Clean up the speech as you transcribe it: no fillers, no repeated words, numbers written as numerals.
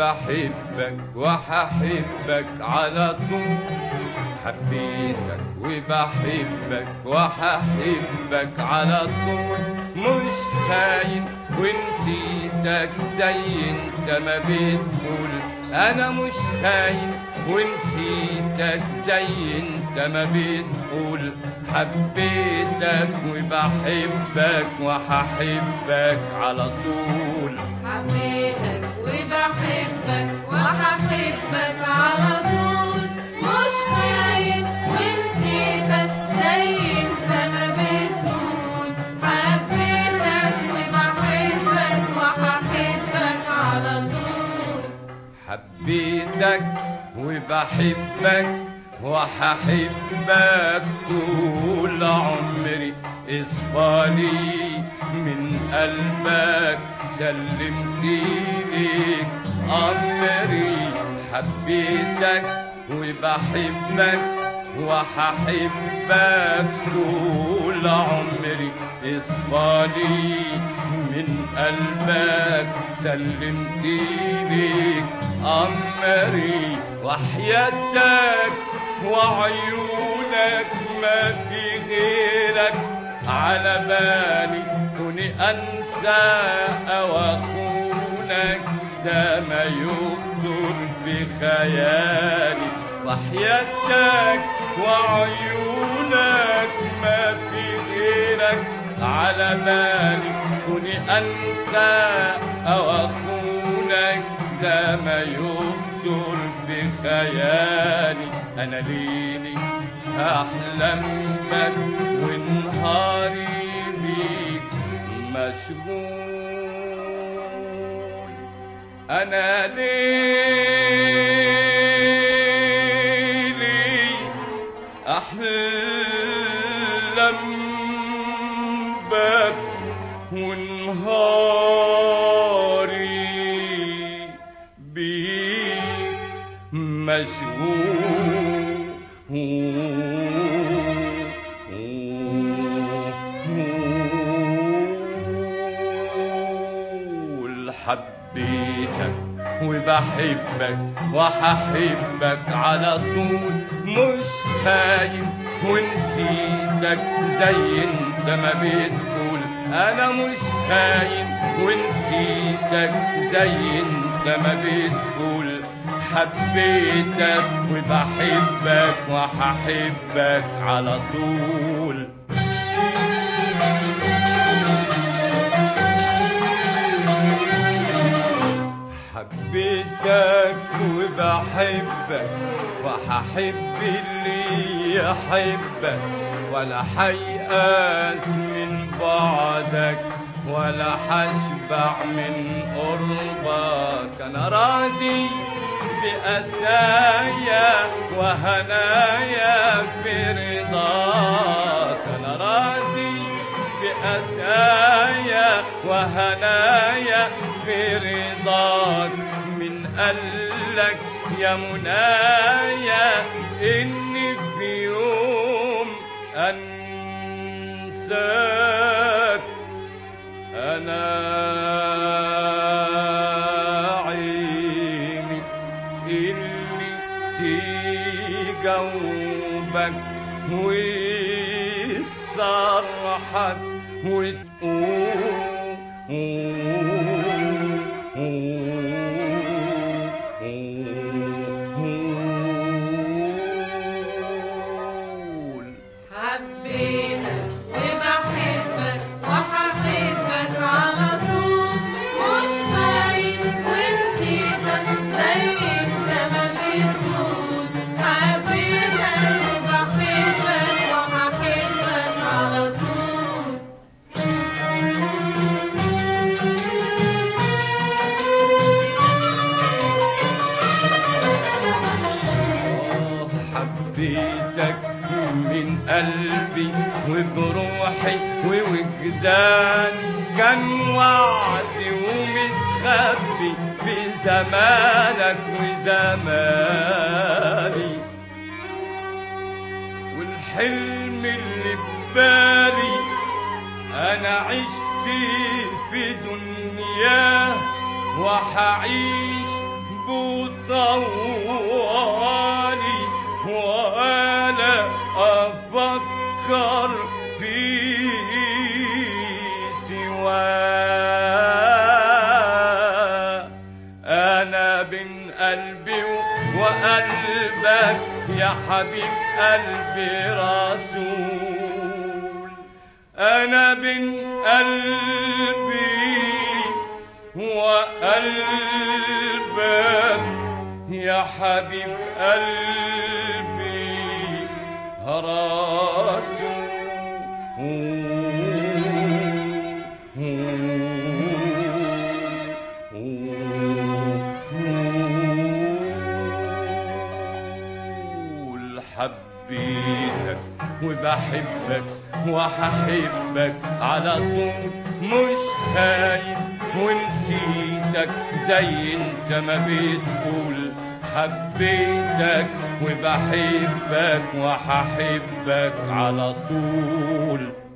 وبحبك وححبك على طول. حبيتك وبحبك وححبك على طول. مش خاين ونسيتك زي انت ما بتقول. انا مش خاين ونسيتك زي انت ما بتقول. حبيتك وبحبك وححبك على طول. حبيتك وبحبك وححبك على طول. مش خاين ونسيتك زي انت ما بتقول. حبيتك وبحبك وححبك على طول. حبيتك وبحبك وححبك طول عمري. اصفالي من قلبك سلمت ليك أمري. حبيتك وبحبك وححبك طول عمري. اصفالي من قلبك سلمت ليك أمري. وحياتك وعيونك ما في غيرك على بالي. كوني أنسى أو أخونك ده ما يخطر بخيالي. وحياتك وعيونك ما في غيرك على بالي. كوني أنسى أو أخونك ده ما يخطر بخيالي. أنا ليلي أحلم بك ونهاري بيك مشغول. أنا ليلي أحلم بك ونهاري بيك مشغول. حبيتك وبحبك وححبك على طول. مش خاين ونسيتك زي انت ما بتقول. انا مش خاين ونسيتك زي انت ما بتقول. حبيتك وبحبك وححبك على طول. حبيتك وبحبك وححب اللي يحبك. ولا حيأس من بعدك ولا حشبع من قربك. أنا راضي بأسايا وهنايا في رضاك. أنا راضي بأسايا وهنايا في رضاك. من قالك يا منايا إني في يوم أنساك. أنا عيني اللي تجاوبك ويصرحك وتقول. حبيتك وبحبك وححبك على طول. مش خاين ونسيتك زي انت ما بتقول. حبيتك وبحبك وححبك على طول. حبيتك من قلبي وبروحي ووجداني. كان وعدي ومتخبي في زمانك وزماني. والحلم اللي ببالي أنا عشت في دنياه وحعيش طوالي ولا أفكر في سواه. أنا بين قلبي وقلبك يا حبيب قلبي رسول. أنا بين قلبي وقلبك يا حبيب قلبي رسول. حبيتك وبحبك وهحبك على طول، مش خايف ونسيتك زي انت ما بتقول. حبيتك وبحبك وهحبك على طول.